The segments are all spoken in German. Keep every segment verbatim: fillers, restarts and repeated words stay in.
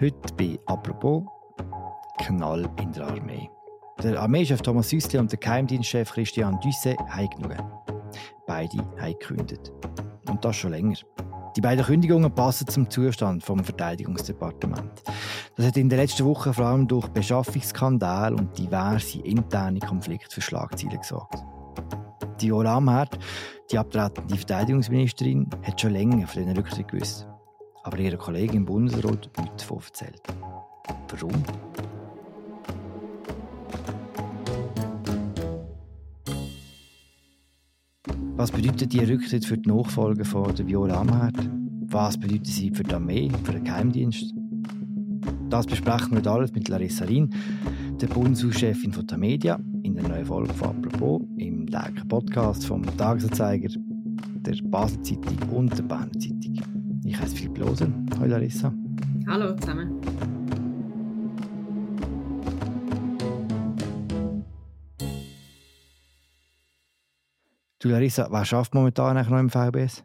Heute bei «Apropos» Knall in der Armee. Der Armeechef Thomas Süssli und der Geheimdienstchef Christian Düsse haben genug. Beide haben gekündigt. Und das schon länger. Die beiden Kündigungen passen zum Zustand vom Verteidigungsdepartement. Das hat in den letzten Wochen vor allem durch Beschaffungsskandale und diverse interne Konflikte für Schlagzeilen gesorgt. Die Viola Amherd, die abtretende Verteidigungsministerin, hat schon länger von diesen Rücktritt gewusst. Aber ihre Kollegin im Bundesrat nichts davon erzählt. Warum? Was bedeutet die Rücktritt für die Nachfolge von der Viola Amherd? Was bedeutet sie für die Armee, für den Geheimdienst? Das besprechen wir alles mit Larissa Rien, der Bundeshauschefin von Tamedia, in der neuen Folge von «Apropos» im täglichen Podcast vom «Tagesanzeiger», der «Basel Zeitung» und der «Berner Zeitung». Ich heiße Philipp Loser. Hallo Larissa. Hallo zusammen. Du Larissa, wer arbeitet momentan eigentlich noch im V B S?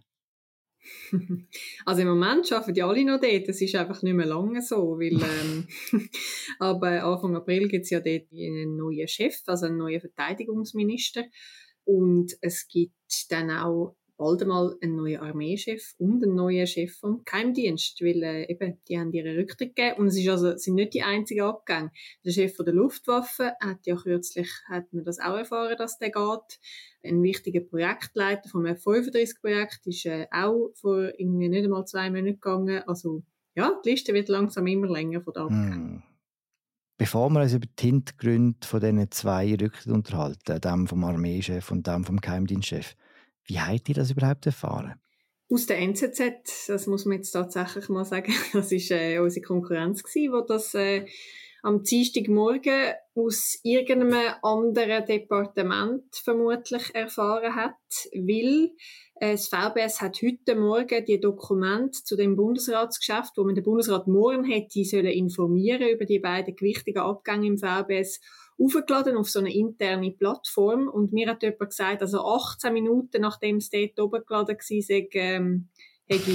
Also im Moment arbeiten die alle noch dort. Das ist einfach nicht mehr lange so, weil ähm, ab Anfang April gibt es ja dort einen neuen Chef, also einen neuen Verteidigungsminister. Und es gibt dann auch bald einmal einen neuen Armeechef und einen neuen Chef vom Geheimdienst, weil äh, eben, die haben ihre Rücktritt gegeben. Und es ist also, sind nicht die einzigen Abgänge. Der Chef von der Luftwaffe hat ja kürzlich, hat man das auch erfahren, dass der geht. Ein wichtiger Projektleiter vom F fünfunddreißig-Projekt ist äh, auch vor irgendwie nicht einmal zwei Monaten gegangen. Also ja, die Liste wird langsam immer länger von den Abgängen. Hm. Bevor wir uns über die Hintergründe von diesen zwei Rücktritten unterhalten, dem vom Armeechef und dem vom Geheimdienstchef, wie habt ihr das überhaupt erfahren? Aus der N Z Z, das muss man jetzt tatsächlich mal sagen, das war äh, unsere Konkurrenz gewesen, die das äh, am Dienstagmorgen aus irgendeinem anderen Departement vermutlich erfahren hat, weil äh, das V B S hat heute Morgen die Dokumente zu dem Bundesratsgeschäft, wo man den Bundesrat morgen hätte sollen informieren über die beiden gewichtigen Abgänge im V B S, aufgeladen auf so eine interne Plattform. Und mir hat jemand gesagt, also achtzehn Minuten nachdem es dort oben geladen war, sei, ähm, hätte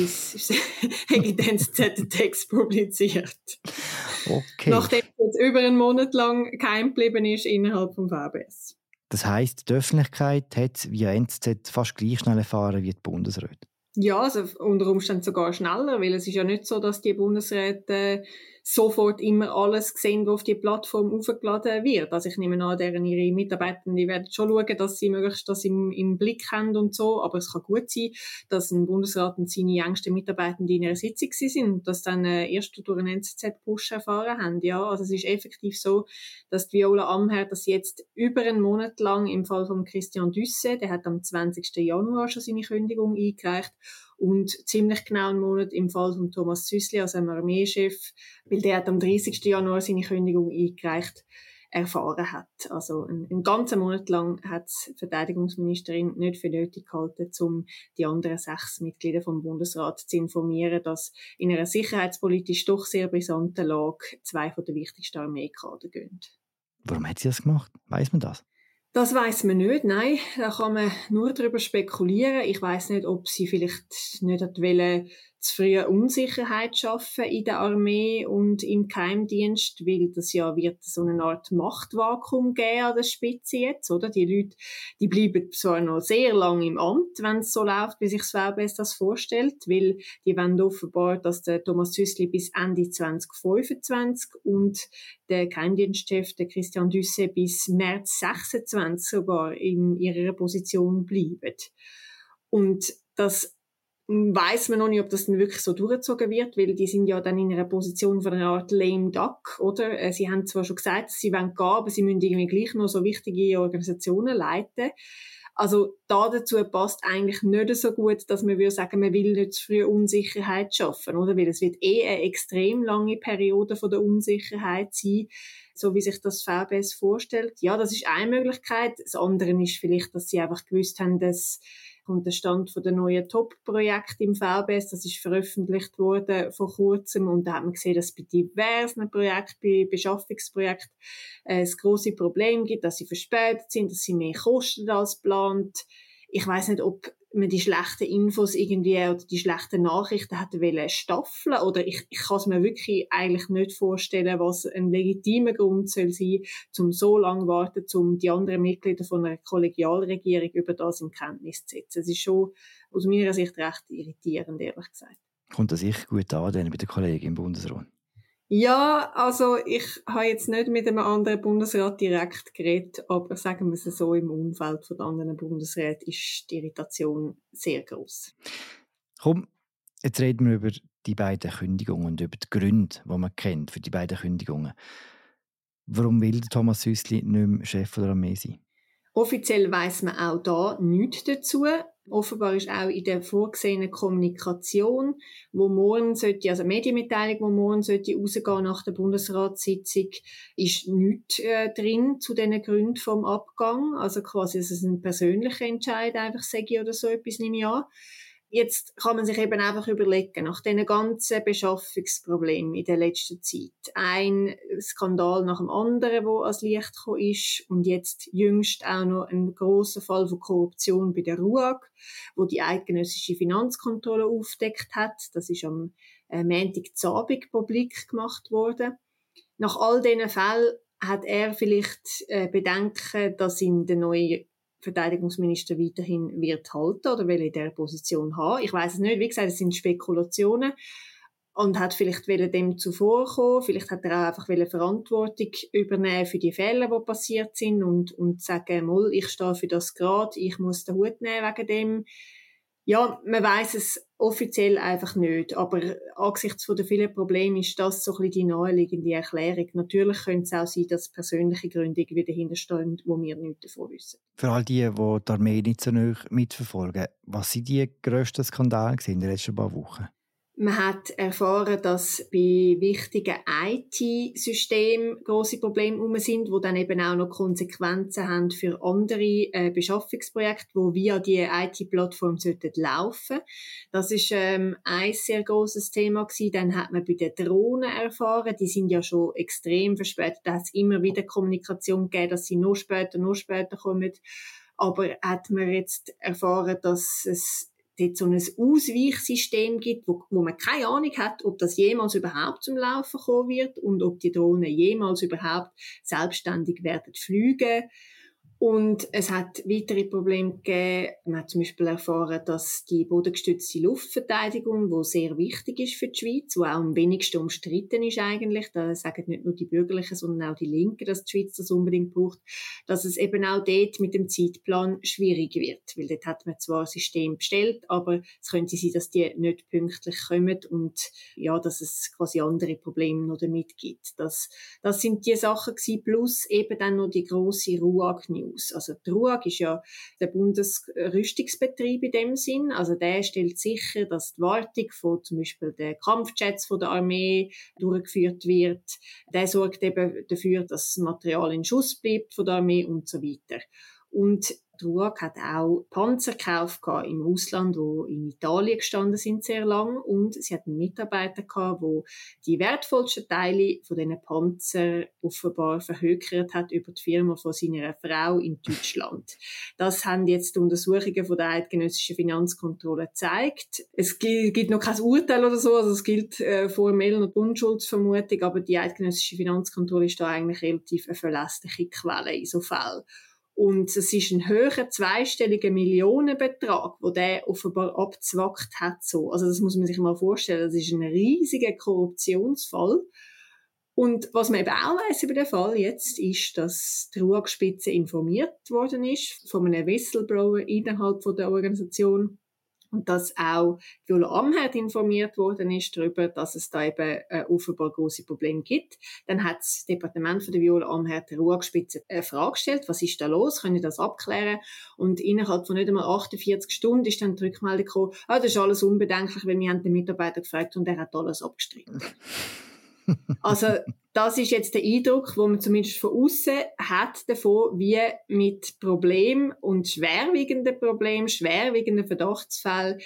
ich den Z-Text publiziert. Okay. Nachdem es jetzt über einen Monat lang geheim geblieben ist innerhalb vom V B S. Das heisst, die Öffentlichkeit hat es via N Z Z fast gleich schnell erfahren wie die Bundesräte. Ja, also unter Umständen sogar schneller, weil es ist ja nicht so, dass die Bundesräte sofort immer alles sehen, was auf die Plattform aufgeladen wird. Also ich nehme an, deren ihre Mitarbeiter, die werden schon schauen, dass sie möglichst das im, im Blick haben und so. Aber es kann gut sein, dass ein Bundesrat und seine engsten Mitarbeiter in einer Sitzung sind und das dann äh, erst durch einen N Z Z-Push erfahren haben. Ja, also es ist effektiv so, dass die Viola Amherd das jetzt über einen Monat lang im Fall von Christian Düsse, der hat am zwanzigsten Januar schon seine Kündigung eingereicht, und ziemlich genau einen Monat im Fall von Thomas Süssli, also dem Armeechef, weil der hat am dreißigsten Januar seine Kündigung eingereicht, erfahren hat. Also einen, einen ganzen Monat lang hat die Verteidigungsministerin nicht für nötig gehalten, um die anderen sechs Mitglieder vom Bundesrat zu informieren, dass in einer sicherheitspolitisch doch sehr brisanten Lage zwei von den wichtigsten Armeekader gehen. Warum hat sie das gemacht? Weiss man das? Das weiss man nicht, nein. Da kann man nur darüber spekulieren. Ich weiss nicht, ob sie vielleicht nicht wollen, zu früh Unsicherheit schaffen in der Armee und im Geheimdienst, weil das ja wird so eine Art Machtvakuum geben an der Spitze jetzt, oder? Die Leute, die bleiben zwar noch sehr lange im Amt, wenn es so läuft, wie sich das V B S das vorstellt, weil die wollen offenbar, dass der Thomas Süssli bis Ende zwanzig fünfundzwanzig und der Geheimdienstchef, der Christian Düsse, bis März sechsundzwanzig sogar in ihrer Position bleiben. Und das weiss man noch nicht, ob das dann wirklich so durchgezogen wird, weil die sind ja dann in einer Position von einer Art lame duck, oder? Sie haben zwar schon gesagt, dass sie gehen wollen, aber sie müssen irgendwie gleich noch so wichtige Organisationen leiten. Also da dazu passt eigentlich nicht so gut, dass man würde sagen, man will nicht zu früh Unsicherheit schaffen, oder? Weil es wird eh eine extrem lange Periode von der Unsicherheit sein, so wie sich das V B S vorstellt. Ja, das ist eine Möglichkeit. Das andere ist vielleicht, dass sie einfach gewusst haben, dass und der Stand von der neuen Top-Projekte im V B S, das ist veröffentlicht worden vor kurzem, und da hat man gesehen, dass es bei diversen Projekten, bei Beschaffungsprojekten äh, es grosse Probleme gibt, dass sie verspätet sind, dass sie mehr kosten als geplant. Ich weiss nicht, ob man die schlechten Infos irgendwie oder die schlechten Nachrichten hat wollen staffeln, oder ich, ich kann es mir wirklich eigentlich nicht vorstellen, was ein legitimer Grund soll sein, um so lange warten, um die anderen Mitglieder von einer Kollegialregierung über das in Kenntnis zu setzen. Es ist schon aus meiner Sicht recht irritierend, ehrlich gesagt. Kommt das sicher gut an, dann bei den Kollegen im Bundesrat? Ja, also ich habe jetzt nicht mit einem anderen Bundesrat direkt geredet, aber sagen wir es so, im Umfeld von anderen Bundesräten ist die Irritation sehr gross. Komm, jetzt reden wir über die beiden Kündigungen und über die Gründe, die man kennt für die beiden Kündigungen. Warum will Thomas Süssli nicht mehr Chef der Armee sein? Offiziell weiss man auch da nichts dazu. Offenbar ist auch in der vorgesehenen Kommunikation, wo morgen sollte, also Medienmitteilung, die morgen sollte rausgehen nach der Bundesratssitzung, ist nichts äh, drin zu diesen Gründen vom Abgang. Also quasi, dass es ein persönlicher Entscheid einfach sage oder so etwas, nehme ich an. Jetzt kann man sich eben einfach überlegen, nach diesen ganzen Beschaffungsproblemen in der letzten Zeit, ein Skandal nach dem anderen, der ans Licht gekommen ist, und jetzt jüngst auch noch ein grosser Fall von Korruption bei der RUAG, wo die eidgenössische Finanzkontrolle aufgedeckt hat. Das ist am äh, Montagabend publik gemacht worden. Nach all diesen Fällen hat er vielleicht äh, Bedenken, dass ihm der neue Verteidigungsminister weiterhin wird halten oder will in dieser Position haben. Ich weiss es nicht. Wie gesagt, es sind Spekulationen. Und hat vielleicht dem zuvorkommen. Vielleicht hat er auch einfach Verantwortung übernehmen für die Fälle, die passiert sind, und, und sagen, mal, ich stehe für das gerade, ich muss den Hut nehmen wegen dem. Ja, man weiss es offiziell einfach nicht, aber angesichts der vielen Probleme ist das so ein bisschen die naheliegende Erklärung. Natürlich könnte es auch sein, dass persönliche Gründe wieder dahinterstehen, wo wir nichts davon wissen. Für all die, die die Armee nicht so nahe mitverfolgen, was sind die grössten Skandale in den letzten paar Wochen? Man hat erfahren, dass bei wichtigen I T-Systemen grosse Probleme herum sind, die dann eben auch noch Konsequenzen haben für andere äh, Beschaffungsprojekte, die via die I T-Plattform sollten laufen. Das ist ähm, ein sehr grosses Thema gewesen. Dann hat man bei den Drohnen erfahren, die sind ja schon extrem verspätet. Da hat es immer wieder Kommunikation gegeben, dass sie noch später, noch später kommen. Aber hat man jetzt erfahren, dass es dort so ein Ausweichsystem gibt, wo, wo man keine Ahnung hat, ob das jemals überhaupt zum Laufen kommen wird und ob die Drohnen jemals überhaupt selbstständig werden fliegen. Und es hat weitere Probleme gegeben. Man hat zum Beispiel erfahren, dass die bodengestützte Luftverteidigung, die sehr wichtig ist für die Schweiz, die auch am wenigsten umstritten ist eigentlich, da sagen nicht nur die Bürgerlichen, sondern auch die Linken, dass die Schweiz das unbedingt braucht, dass es eben auch dort mit dem Zeitplan schwierig wird. Weil dort hat man zwar ein System bestellt, aber es könnte sein, dass die nicht pünktlich kommen und ja, dass es quasi andere Probleme noch damit gibt. Das, das sind die Sachen gewesen, plus eben dann noch die grosse RUAG-News. Also die RUAG ist ja der Bundesrüstungsbetrieb in dem Sinn. Also der stellt sicher, dass die Wartung von zum Beispiel den Kampfjets von der Armee durchgeführt wird. Der sorgt eben dafür, dass das Material in Schuss bleibt von der Armee und so weiter. Und die RUAG hat auch Panzer gekauft im Ausland, die in Italien gestanden sind sehr lang, und sie hat einen Mitarbeiter gehabt, der die wertvollsten Teile von diesen Panzer offenbar verhökert hat über die Firma von seiner Frau in Deutschland. Das haben jetzt die Untersuchungen von der eidgenössischen Finanzkontrolle gezeigt. Es gibt noch kein Urteil oder so, also es gilt äh, formell noch die Unschuldsvermutung, aber die eidgenössische Finanzkontrolle ist da eigentlich relativ eine verlässliche Quelle in so Fällen. Und es ist ein höherer zweistelliger Millionenbetrag, wo der offenbar abgezwackt hat. So. Also das muss man sich mal vorstellen. Das ist ein riesiger Korruptionsfall. Und was man eben auch weiss über den Fall jetzt, ist, dass die RUAG-Spitze informiert worden ist von einem Whistleblower innerhalb von der Organisation. Und dass auch Viola Amherd informiert worden ist darüber, dass es da eben äh, offenbar grosse Probleme gibt. Dann hat das Departement von der Viola Amherd der RUAG-Spitze eine Frage gestellt, was ist da los, können wir das abklären? Und innerhalb von nicht einmal achtundvierzig Stunden ist dann die Rückmeldung gekommen, ah, das ist alles unbedenklich, weil wir haben den Mitarbeiter gefragt und der hat alles abgestritten. Also das ist jetzt der Eindruck, den man zumindest von außen hat davon, wie mit Problemen und schwerwiegenden Problemen, schwerwiegenden Verdachtsfällen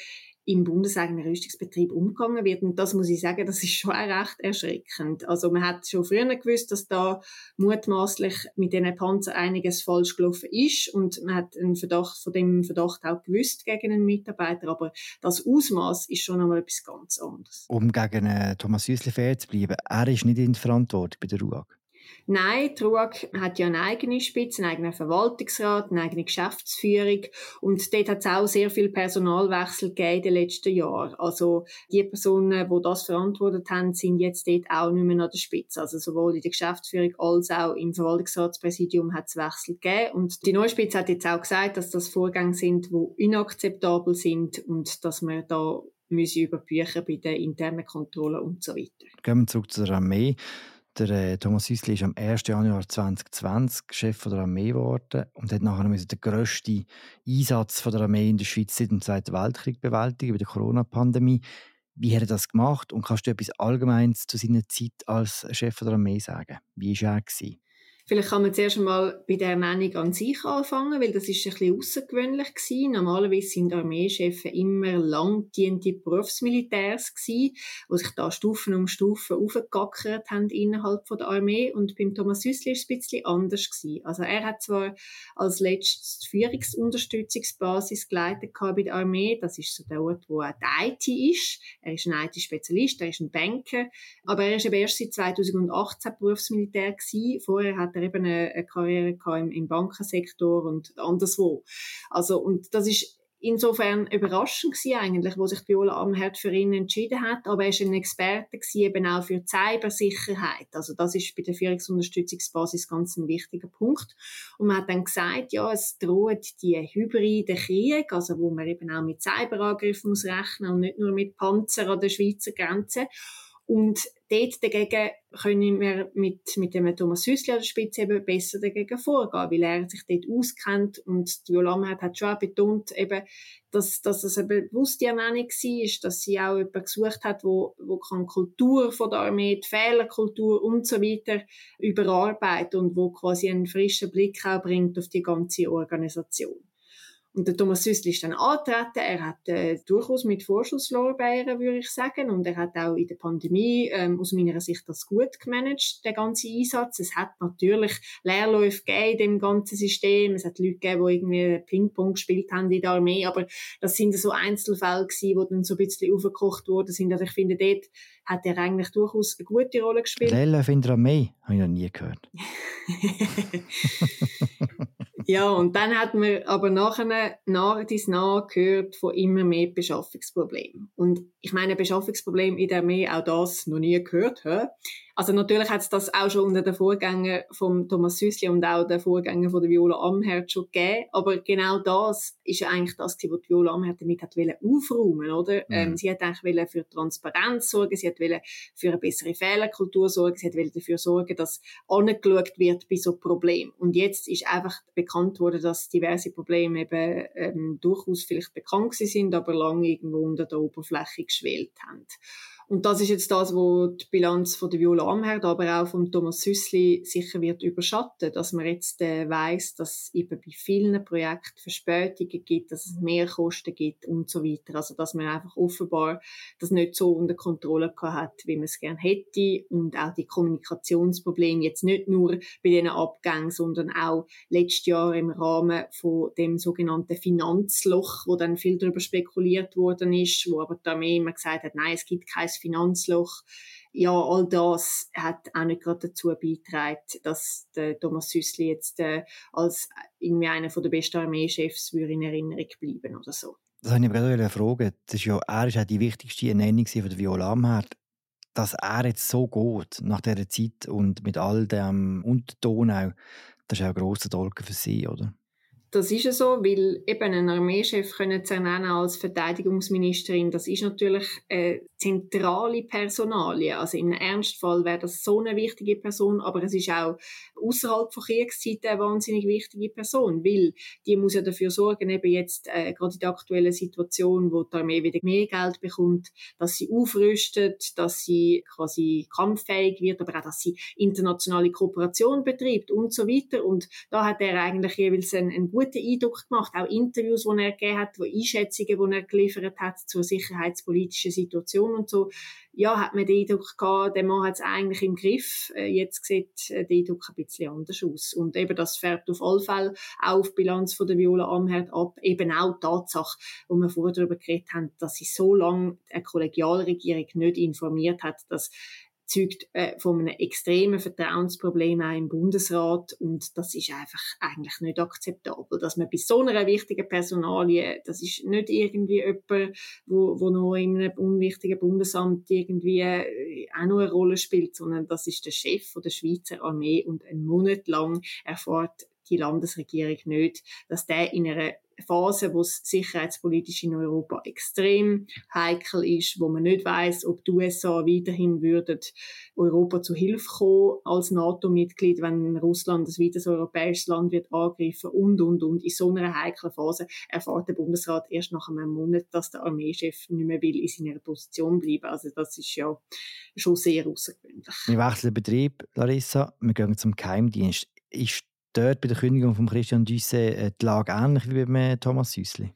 im bundeseigenen Rüstungsbetrieb umgegangen wird. Und das muss ich sagen, das ist schon auch recht erschreckend. Also man hat schon früher gewusst, dass da mutmaßlich mit diesen Panzern einiges falsch gelaufen ist und man hat einen Verdacht von dem Verdacht auch gewusst gegen einen Mitarbeiter, aber das Ausmaß ist schon einmal etwas ganz anderes. Um gegen äh, Thomas Süssli fair zu bleiben, er ist nicht in der Verantwortung bei der R U A G. Nein, die R U A G hat ja eine eigene Spitze, einen eigenen Verwaltungsrat, eine eigene Geschäftsführung und dort hat es auch sehr viel Personalwechsel gegeben in den letzten Jahren. Also die Personen, die das verantwortet haben, sind jetzt dort auch nicht mehr an der Spitze. Also sowohl in der Geschäftsführung als auch im Verwaltungsratspräsidium hat es Wechsel gegeben und die neue Spitze hat jetzt auch gesagt, dass das Vorgänge sind, die inakzeptabel sind und dass man da müssen über Bücher bei den internen Kontrollen und so weiter. Gehen wir zurück zur Armee. Der äh, Thomas Süssli ist am ersten Januar zwanzig zwanzig Chef der Armee geworden und hat nachher den grössten Einsatz der Armee in der Schweiz seit dem Zweiten Weltkrieg bewältigt, über die Corona-Pandemie. Wie hat er das gemacht und kannst du etwas Allgemeines zu seiner Zeit als Chef der Armee sagen? Wie war er? Vielleicht kann man zuerst einmal bei der Ernennung an sich anfangen, weil das ist ein bisschen außergewöhnlich gewesen. Normalerweise sind Armeechefs immer langdiente Berufsmilitärs gewesen, die sich da Stufen um Stufen aufgegackert haben innerhalb von der Armee. Und beim Thomas Süssli ist es ein bisschen anders gewesen. Also er hat zwar als letztes die Führungsunterstützungsbasis geleitet bei der Armee. Das ist so der Ort, wo auch die I T ist. Er ist ein I T-Spezialist, er ist ein Banker. Aber er ist eben erst seit zweitausendachtzehn Berufsmilitär gewesen. Vorher hat er eben eine, eine Karriere im, im Bankensektor und anderswo. Also, und das ist insofern überraschend gewesen eigentlich, wo sich Viola Amherd für ihn entschieden hat. Aber er war ein Experte gewesen, eben auch für die Cybersicherheit. Also das ist bei der Führungsunterstützungsbasis ganz ein wichtiger Punkt. Und man hat dann gesagt, ja, es droht die hybride Krieg, also wo man eben auch mit Cyberangriffen muss rechnen und nicht nur mit Panzer an der Schweizer Grenze. Und dort dagegen können wir mit, mit dem Thomas Süssli an der Spitze eben besser dagegen vorgehen, weil er sich dort auskennt und die Viola Amherd hat schon auch betont, eben, dass, dass das eine bewusste Ernennung war, dass sie auch jemanden gesucht hat, wo, wo kann die Kultur von der Armee, die Fehlerkultur und so weiter überarbeiten und wo quasi einen frischen Blick auch bringt auf die ganze Organisation. Und der Thomas Süssli ist dann angetreten. Er hat äh, durchaus mit Vorschusslorbeeren, würde ich sagen. Und er hat auch in der Pandemie ähm, aus meiner Sicht das gut gemanagt, den ganzen Einsatz. Es hat natürlich Leerläufe gegeben in dem ganzen System. Es hat Leute gegeben, die irgendwie Ping-Pong gespielt haben in der Armee. Aber das sind so Einzelfälle gewesen, die dann so ein bisschen aufgekocht worden sind. Also ich finde, dort hat er eigentlich durchaus eine gute Rolle gespielt. Leerläufe in der Armee? Habe ich noch nie gehört. Ja, und dann hat man aber nachher nach dies nach gehört von immer mehr Beschaffungsproblemen. Und ich meine, Beschaffungsprobleme in der Armee, auch das noch nie gehört. Hä? Also natürlich hat es das auch schon unter den Vorgängern von Thomas Süssli und auch den Vorgängern von der Viola Amherd schon gegeben. Aber genau das ist ja eigentlich das, was die Viola Amherd damit hat aufräumen, oder? Mhm. Ähm, sie hat eigentlich für Transparenz sorgen, sie hat für eine bessere Fehlerkultur sorgen, sie hat dafür sorgen, dass angeschaut wird bei so Problemen. Und jetzt ist einfach bekannt worden, dass diverse Probleme eben ähm, durchaus vielleicht bekannt sind, aber lange irgendwo unter der Oberfläche geschwelt haben. Und das ist jetzt das, wo die Bilanz von der Viola Amherd, aber auch von Thomas Süssli sicher wird überschatten, dass man jetzt äh, weiss, dass es eben bei vielen Projekten Verspätungen gibt, dass es Mehrkosten gibt und so weiter. Also dass man einfach offenbar das nicht so unter Kontrolle gehabt hat, wie man es gerne hätte, und auch die Kommunikationsprobleme jetzt nicht nur bei diesen Abgängen, sondern auch letztes Jahr im Rahmen von dem sogenannten Finanzloch, wo dann viel darüber spekuliert worden ist, wo aber die Armee immer gesagt hat, nein, es gibt kein Finanzloch. Ja, all das hat auch nicht gerade dazu beigetragen, dass der Thomas Süssli jetzt äh, als irgendwie einer der besten Armeechefs in Erinnerung bleiben oder so. Das wollte ich aber gerade fragen. Das ist ja, er ist ja die wichtigste Ernennung von der Viola Amherd. Dass er jetzt so geht, nach dieser Zeit und mit all dem Unterton auch, das ist auch ein grosser Dolken für sie, oder? Das ist ja so, weil eben einen Armeechef können zu ernennen als Verteidigungsministerin, das ist natürlich eine zentrale Personalie. Also im Ernstfall wäre das so eine wichtige Person, aber es ist auch außerhalb von Kriegszeiten eine wahnsinnig wichtige Person, weil die muss ja dafür sorgen, eben jetzt äh, gerade in der aktuellen Situation, wo die Armee wieder mehr Geld bekommt, dass sie aufrüstet, dass sie quasi kampffähig wird, aber auch, dass sie internationale Kooperation betreibt und so weiter. Und da hat er eigentlich jeweils einen, einen guten guten Eindruck gemacht. Auch Interviews, die er gegeben hat, Einschätzungen, die er geliefert hat zur sicherheitspolitischen Situation und so. Ja, hat man den Eindruck gehabt, der Mann hat es eigentlich im Griff. Jetzt sieht der Eindruck ein bisschen anders aus. Und eben das färbt auf alle Fälle auch auf die Bilanz von der Viola Amherd ab. Eben auch die Tatsache, wo wir vorher darüber geredet haben, dass sie so lange eine Kollegialregierung nicht informiert hat, dass zeugt äh, von einem extremen Vertrauensproblem auch im Bundesrat und das ist einfach eigentlich nicht akzeptabel, dass man bei so einer wichtigen Personalie, das ist nicht irgendwie jemand, wo, wo noch in einem unwichtigen Bundesamt irgendwie äh, auch noch eine Rolle spielt, sondern das ist der Chef von der Schweizer Armee und einen Monat lang erfährt die Landesregierung nicht, dass der in einer Phase, wo es sicherheitspolitisch in Europa extrem heikel ist, wo man nicht weiss, ob die U S A weiterhin würden Europa zu Hilfe kommen als NATO-Mitglied, wenn Russland ein weiteres europäisches Land wird angreifen und, und, und. In so einer heiklen Phase erfährt der Bundesrat erst nach einem Monat, dass der Armeechef nicht mehr will in seiner Position bleiben. Also das ist ja schon sehr außergewöhnlich. Wir wechseln den Betrieb, Larissa. Wir gehen zum Geheimdienst. Ist dort bei der Kündigung von Christian Dusset die Lage ähnlich wie bei Thomas Süssli?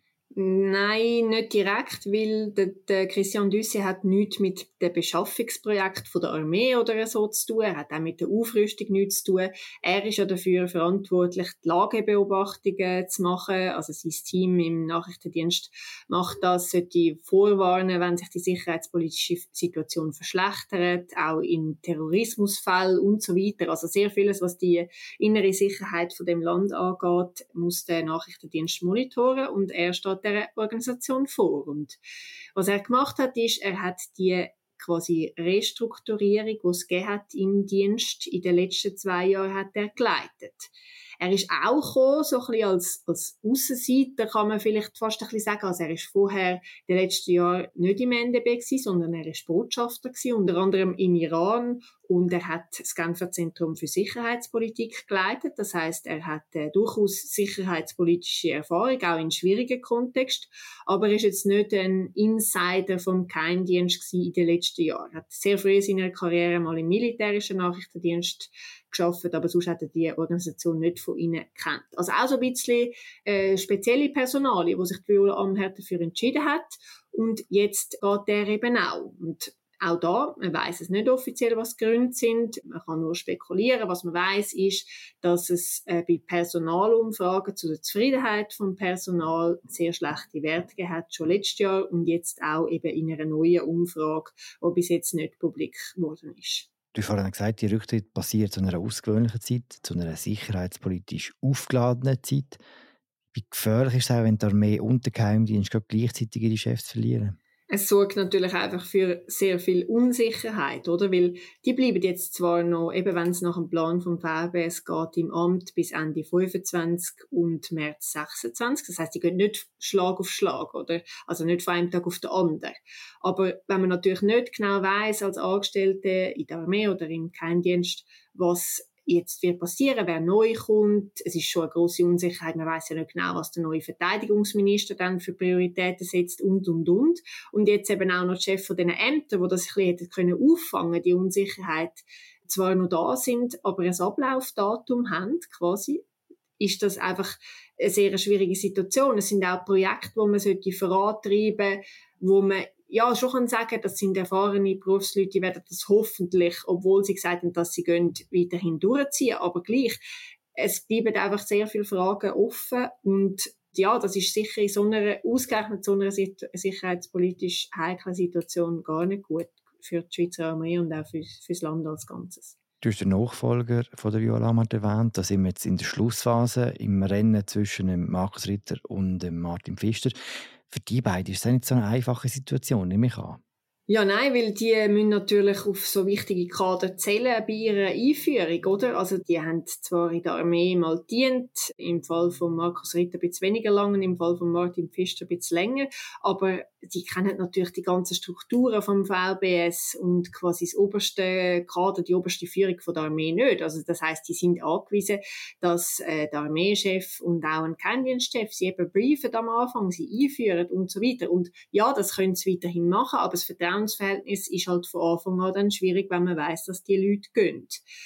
Nein, nicht direkt, weil der, der Christian Dusset hat nichts mit dem Beschaffungsprojekt von der Armee oder so zu tun. Er hat auch mit der Aufrüstung nichts zu tun. Er ist ja dafür verantwortlich, die Lagebeobachtungen zu machen. Also sein Team im Nachrichtendienst macht das, sollte vorwarnen, wenn sich die sicherheitspolitische Situation verschlechtert, auch in Terrorismusfällen und so weiter. Also sehr vieles, was die innere Sicherheit von dem Land angeht, muss der Nachrichtendienst monitoren und er steht der Organisation vor. Und was er gemacht hat, ist, er hat die quasi Restrukturierung, die es gegeben hat im Dienst in den letzten zwei Jahren, hat er geleitet. Er ist auch gekommen, so ein bisschen als, als Aussenseiter, kann man vielleicht fast ein bisschen sagen. Also er ist vorher in den letzten Jahren nicht im N D B gewesen, sondern er ist Botschafter gewesen, unter anderem im Iran. Und er hat das Genfer Zentrum für Sicherheitspolitik geleitet. Das heisst, er hat äh, durchaus sicherheitspolitische Erfahrung, auch in schwierigen Kontext. Aber er ist jetzt nicht ein Insider vom Geheimdienst gewesen in den letzten Jahren. Er hat sehr früh in seiner Karriere mal im militärischen Nachrichtendienst geschafft, aber sonst hat er die Organisation nicht von innen gekannt. Also auch so ein bisschen äh, spezielle Personalie, wo sich die Viola Amherd dafür entschieden hat. Und jetzt geht der eben auch. Und auch da, man weiss es nicht offiziell, was die Gründe sind. Man kann nur spekulieren. Was man weiss, ist, dass es äh, bei Personalumfragen zu der Zufriedenheit vom Personal sehr schlechte Werte gegeben hat, schon letztes Jahr und jetzt auch eben in einer neuen Umfrage, die bis jetzt nicht publik geworden ist. Du hast vorhin gesagt, die Rücktritt passiert zu einer außergewöhnlichen Zeit, zu einer sicherheitspolitisch aufgeladenen Zeit. Wie gefährlich ist es auch, wenn die Armee und der Geheimdienst gleichzeitig ihre Chefs verlieren? Es sorgt natürlich einfach für sehr viel Unsicherheit, oder? Weil die bleiben jetzt zwar noch, eben wenn es nach dem Plan vom V R B S geht, im Amt bis Ende fünfundzwanzig und März sechsundzwanzig. Das heisst, die gehen nicht Schlag auf Schlag, oder? Also nicht von einem Tag auf den anderen. Aber wenn man natürlich nicht genau weiss, als Angestellte in der Armee oder im Geheimdienst, was jetzt wird passieren, wer neu kommt. Es ist schon eine grosse Unsicherheit. Man weiss ja nicht genau, was der neue Verteidigungsminister dann für Prioritäten setzt und, und, und. Und jetzt eben auch noch der Chef von diesen Ämtern, die das ein bisschen hätten können auffangen, die Unsicherheit zwar noch da sind, aber ein Ablaufdatum haben, quasi, ist das einfach eine sehr schwierige Situation. Es sind auch Projekte, wo man vorantreiben sollte, wo man ja, schon kann sagen, das sind erfahrene Berufsleute, die werden das hoffentlich, obwohl sie gesagt haben, dass sie gehen, weiterhin durchziehen. Aber gleich, es bleiben einfach sehr viele Fragen offen. Und ja, das ist sicher in so einer, ausgerechnet so einer sicherheitspolitisch heiklen Situation gar nicht gut für die Schweizer Armee und auch für, für das Land als Ganzes. Du hast den Nachfolger von der Viola Amherd erwähnt. Da sind wir jetzt in der Schlussphase im Rennen zwischen dem Markus Ritter und dem Martin Pfister. Für die beiden ist es nicht so eine einfache Situation, nehme ich an. Ja, nein, weil die müssen natürlich auf so wichtige Kader zählen bei ihrer Einführung, oder? Also die haben zwar in der Armee mal gedient, im Fall von Markus Ritter ein bisschen weniger lang, im Fall von Martin Pfister ein bisschen länger, aber die kennen natürlich die ganzen Strukturen vom V L B S und quasi das oberste Kader, die oberste Führung von der Armee nicht. Also das heisst, die sind angewiesen, dass äh, der Armeechef und auch ein Geheimdienstchef sie eben briefen am Anfang, sie einführen und so weiter. Und ja, das können sie weiterhin machen, aber das Vertrauen Das Verhältnis ist halt von Anfang an dann schwierig, wenn man weiss, dass die Leute gehen.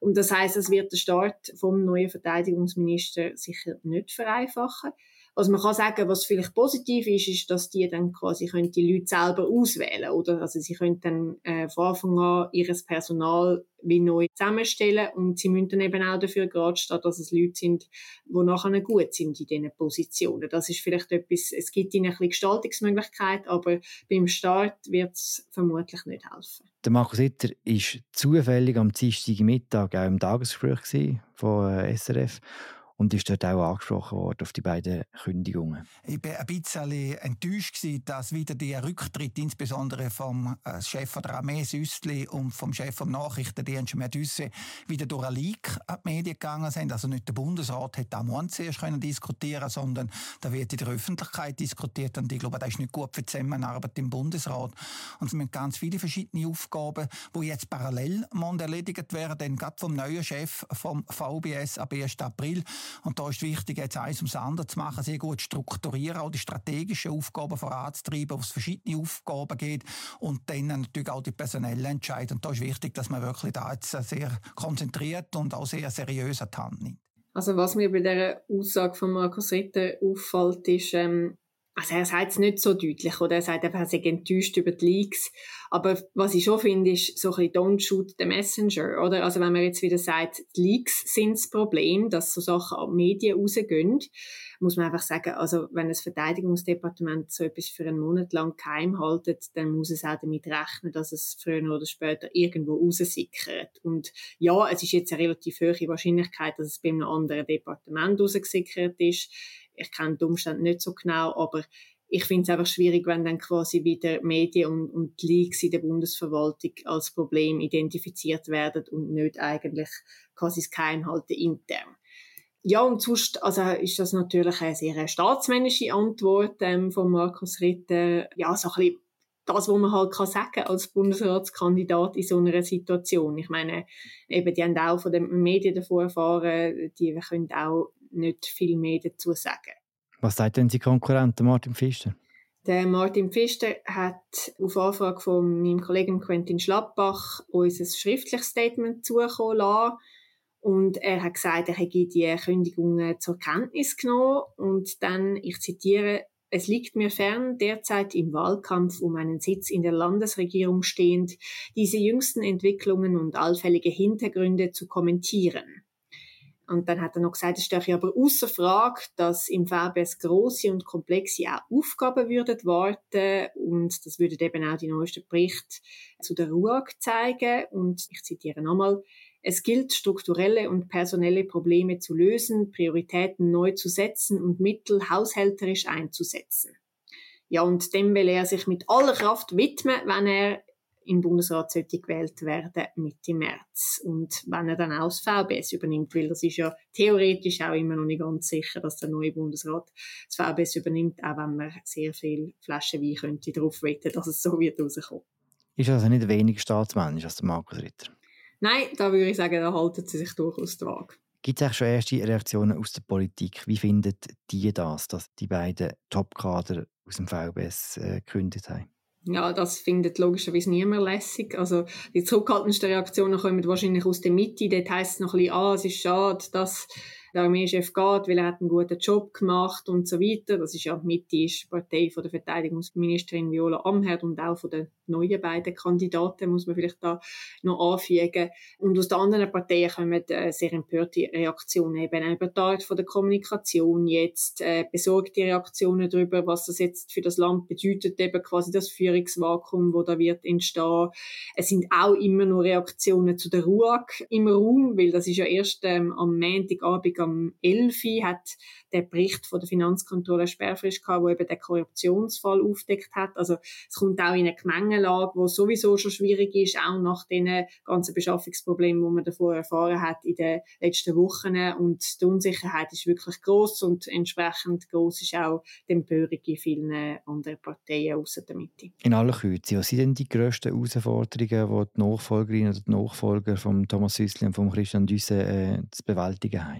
Und das heisst, es wird den Start vom neuen Verteidigungsminister sicher nicht vereinfachen. Was man kann sagen, was vielleicht positiv ist, ist, dass die dann quasi können die Leute selber auswählen, oder? Also sie können dann äh, von Anfang an ihres Personal wie neu zusammenstellen und sie müssen dann eben auch dafür gerade stehen, dass es Leute sind, die nachher gut sind in diesen Positionen. Das ist vielleicht etwas, es gibt ihnen ein bisschen Gestaltungsmöglichkeit, aber beim Start wird es vermutlich nicht helfen. Der Markus Ritter war zufällig am Dienstagmittag auch im Tagesgespräch von äh, S R F und ist dort auch angesprochen worden auf die beiden Kündigungen. Ich war ein bisschen enttäuscht, dass wieder der Rücktritt, insbesondere vom Chef der Armee Süssli und vom Chef des Nachrichtendienstes Medüsse, wieder durch einen Leak an die Medien gegangen sind. Also nicht der Bundesrat hätte am Morgen zuerst diskutieren können, sondern da wird in der Öffentlichkeit diskutiert. Und ich glaube, das ist nicht gut für die Zusammenarbeit im Bundesrat. Und es sind ganz viele verschiedene Aufgaben, die jetzt parallel erledigt werden, denn gerade vom neuen Chef vom V B S ab ersten April. Und da ist wichtig, jetzt eins ums andere zu machen, sehr gut strukturieren, auch die strategischen Aufgaben voranzutreiben, wo es verschiedene Aufgaben geht und dann natürlich auch die personellen Entscheidungen. Und da ist wichtig, dass man wirklich da jetzt sehr konzentriert und auch sehr seriös an die Hand nimmt. Also was mir bei dieser Aussage von Markus Ritter auffällt, ist, ähm, also er sagt es nicht so deutlich, oder? Er sagt einfach, er sei enttäuscht über die Leaks. Aber was ich schon finde, ist so ein bisschen «Don't shoot the messenger», oder? Also wenn man jetzt wieder sagt, die Leaks sind das Problem, dass so Sachen an die Medien rausgehen, muss man einfach sagen, also wenn das Verteidigungsdepartement so etwas für einen Monat lang geheim haltet, dann muss es auch damit rechnen, dass es früher oder später irgendwo raussickert. Und ja, es ist jetzt eine relativ hohe Wahrscheinlichkeit, dass es bei einem anderen Departement rausgesickert ist. Ich kenne die Umstände nicht so genau, aber ich finde es einfach schwierig, wenn dann quasi wieder Medien und, und die Leaks in der Bundesverwaltung als Problem identifiziert werden und nicht eigentlich quasi das Geheimhalten intern. Ja, und sonst, also ist das natürlich eine sehr staatsmännische Antwort ähm, von Markus Ritter. Ja, so ein bisschen das, was man halt kann sagen als Bundesratskandidat in so einer Situation. Ich meine, eben, die haben auch von den Medien davor erfahren, die können auch nicht viel mehr dazu sagen. Was sagt denn sein Konkurrent, Martin Pfister? Der Martin Pfister hat auf Anfrage von meinem Kollegen Quentin Schlappbach uns ein schriftliches Statement zukommen lassen. Und er hat gesagt, er hätte die Kündigungen zur Kenntnis genommen. Und dann, ich zitiere, «Es liegt mir fern, derzeit im Wahlkampf um einen Sitz in der Landesregierung stehend, diese jüngsten Entwicklungen und allfällige Hintergründe zu kommentieren.» Und dann hat er noch gesagt, es stehe aber ausser Frage, dass im V B S grosse und komplexe auch Aufgaben würden warten und das würden eben auch die neuesten Berichte zu der R U A G zeigen. Und ich zitiere nochmal, «Es gilt, strukturelle und personelle Probleme zu lösen, Prioritäten neu zu setzen und Mittel haushälterisch einzusetzen.» Ja, und dem will er sich mit aller Kraft widmen, wenn er im Bundesrat sollte gewählt werden Mitte März. Und wenn er dann auch das V B S übernimmt, weil das ist ja theoretisch auch immer noch nicht ganz sicher, dass der neue Bundesrat das V B S übernimmt, auch wenn man sehr viel Flaschen Wein könnte darauf wetten, dass es so wird rauskommen. Ist also nicht weniger staatsmännisch als der Markus Ritter? Nein, da würde ich sagen, da halten sie sich durchaus die Waage. Gibt es auch schon erste Reaktionen aus der Politik? Wie findet die das, dass die beiden Topkader aus dem V B S äh, gekündigt haben? Ja, das findet logischerweise niemand lässig. Also, die zurückhaltendsten Reaktionen kommen wahrscheinlich aus der Mitte. Dort heisst es noch ein bisschen, ah, es ist schade, dass der Armeechef geht, weil er hat einen guten Job gemacht und so weiter. Das ist ja, die Mitte ist die Partei von der Verteidigungsministerin Viola Amherd und auch von den neuen beiden Kandidaten, muss man vielleicht da noch anfügen. Und aus den anderen Parteien kommen äh, sehr empörte Reaktionen, eben über die Art von der Kommunikation jetzt, äh, besorgte Reaktionen darüber, was das jetzt für das Land bedeutet, eben quasi das Führungsvakuum, wo da wird entstehen. Es sind auch immer noch Reaktionen zu der R U A G im Raum, weil das ist ja erst ähm, am Montagabend am elf Uhr hat der Bericht von der Finanzkontrolle Sperrfrist gehabt, wo eben den Korruptionsfall aufdeckt hat. Also es kommt auch in eine Gemengelage, wo sowieso schon schwierig ist, auch nach den ganzen Beschaffungsproblemen, die man davor erfahren hat in den letzten Wochen. Und die Unsicherheit ist wirklich gross und entsprechend gross ist auch die Empörung in vielen anderen Parteien ausser der Mitte. In aller Kürze, was sind denn die grössten Herausforderungen, die die Nachfolgerin oder die Nachfolger von Thomas Süssli und von Christian Düsse äh, zu bewältigen haben?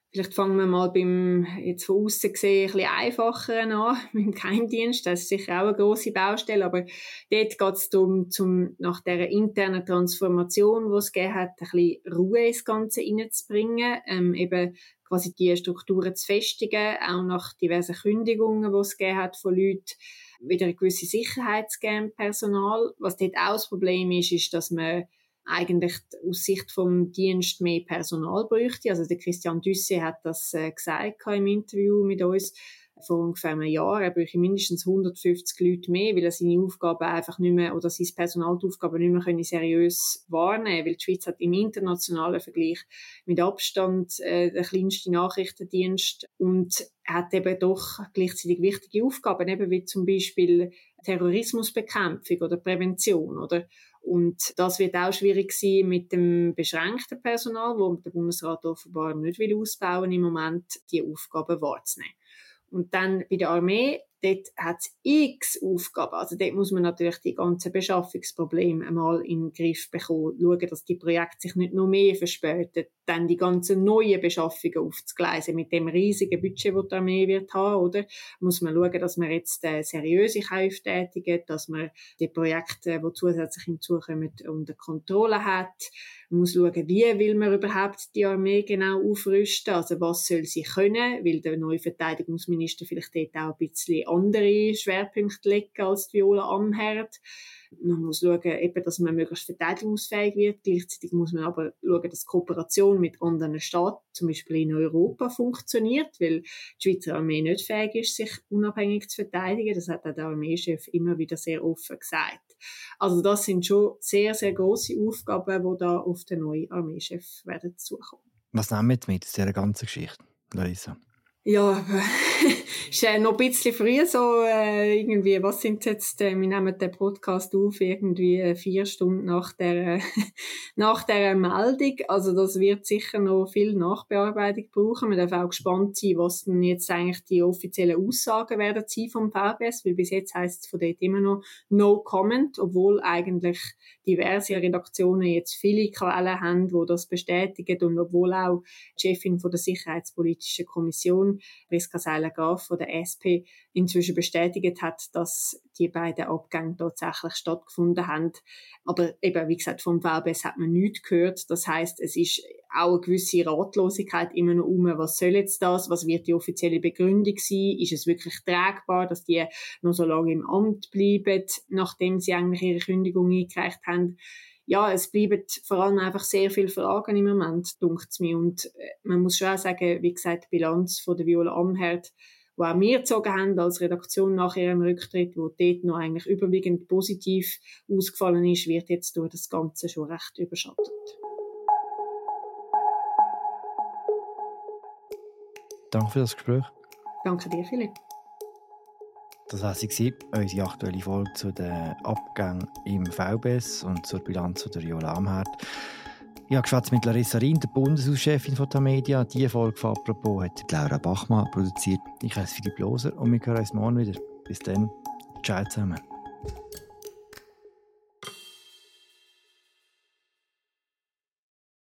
Vielleicht fangen wir mal beim, jetzt von außen gesehen, ein bisschen einfacheren an, mit dem Geheimdienst. Das ist sicher auch eine grosse Baustelle, aber dort geht es darum, zum, nach dieser internen Transformation, die es gegeben hat, ein bisschen Ruhe ins Ganze reinzubringen, ähm, eben quasi die Strukturen zu festigen, auch nach diversen Kündigungen, die es gegeben hat von Leuten, wieder eine gewisse Sicherheit zu geben im Personal. Was dort auch das Problem ist, ist, dass man eigentlich aus Sicht vom Dienst mehr Personal bräuchte. Also der Christian Düsse hat das äh, gesagt im Interview mit uns vor ungefähr einem Jahr. Er bräuchte mindestens hundertfünfzig Leute mehr, weil er seine Aufgaben einfach nicht mehr, oder sein Personal die Aufgaben nicht mehr können seriös wahrnehmen, weil die Schweiz hat im internationalen Vergleich mit Abstand äh, den kleinsten Nachrichtendienst und hat eben doch gleichzeitig wichtige Aufgaben, eben wie zum Beispiel Terrorismusbekämpfung oder Prävention, oder? Und das wird auch schwierig sein mit dem beschränkten Personal, wo der Bundesrat offenbar nicht will ausbauen im Moment, die Aufgaben wahrzunehmen. Und dann bei der Armee, dort hat es x Aufgaben. Also dort muss man natürlich die ganzen Beschaffungsprobleme einmal in den Griff bekommen, schauen, dass die Projekte sich nicht noch mehr verspäten, dann die ganzen neuen Beschaffungen aufzugleisen mit dem riesigen Budget, das die Armee wird haben, oder? Muss man schauen, dass man jetzt äh, seriöse Käufe tätigt, dass man die Projekte, die zusätzlich hinzukommen, unter Kontrolle hat. Man muss schauen, wie will man überhaupt die Armee genau aufrüsten, also was soll sie können, weil der neue Verteidigungsminister vielleicht dort auch ein bisschen andere Schwerpunkte legen als die Viola Amherd. Man muss schauen, eben, dass man möglichst verteidigungsfähig wird. Gleichzeitig muss man aber schauen, dass Kooperation mit anderen Staaten, zum Beispiel in Europa, funktioniert, weil die Schweizer Armee nicht fähig ist, sich unabhängig zu verteidigen. Das hat auch der Armeechef immer wieder sehr offen gesagt. Also das sind schon sehr, sehr grosse Aufgaben, die da auf den neuen Armeechef werden zukommen. Was nehmen wir jetzt mit aus dieser ganzen Geschichte, Larissa? Ja, ist äh, noch ein bisschen früh so, äh, irgendwie, was sind jetzt, äh, wir nehmen den Podcast auf, irgendwie äh, vier Stunden nach der, äh, nach der Meldung, also das wird sicher noch viel Nachbearbeitung brauchen. Man darf auch gespannt sein, was denn jetzt eigentlich die offiziellen Aussagen werden sein vom V B S, weil bis jetzt heisst es von dort immer noch No Comment, obwohl eigentlich diverse Redaktionen jetzt viele Quellen haben, die das bestätigen und obwohl auch die Chefin von der Sicherheitspolitischen Kommission, Priska Seiler-Graf von der S P, inzwischen bestätigt hat, dass die beiden Abgänge tatsächlich stattgefunden haben. Aber eben, wie gesagt, vom V B S hat man nichts gehört. Das heisst, es ist auch eine gewisse Ratlosigkeit immer noch um, was soll jetzt das, was wird die offizielle Begründung sein, ist es wirklich tragbar, dass die noch so lange im Amt bleiben, nachdem sie eigentlich ihre Kündigung eingereicht haben. Ja, es bleiben vor allem einfach sehr viele Fragen im Moment, dunkt's mir. Und man muss schon auch sagen, wie gesagt, die Bilanz von der Viola Amherd, die auch wir gezogen haben als Redaktion nach ihrem Rücktritt, wo dort noch eigentlich überwiegend positiv ausgefallen ist, wird jetzt durch das Ganze schon recht überschattet. Danke für das Gespräch. Danke dir, Philipp. Das war sie, unsere aktuelle Folge zu den Abgängen im V B S und zur Bilanz von der Viola Amherd. Ich habe geschwätzt mit Larissa Rien, der Bundeshauschefin von Tamedia. Diese Folge von «Apropos» hat Laura Bachmann produziert. Ich heiße Philipp Loser und wir hören uns morgen wieder. Bis dann. Ciao zusammen.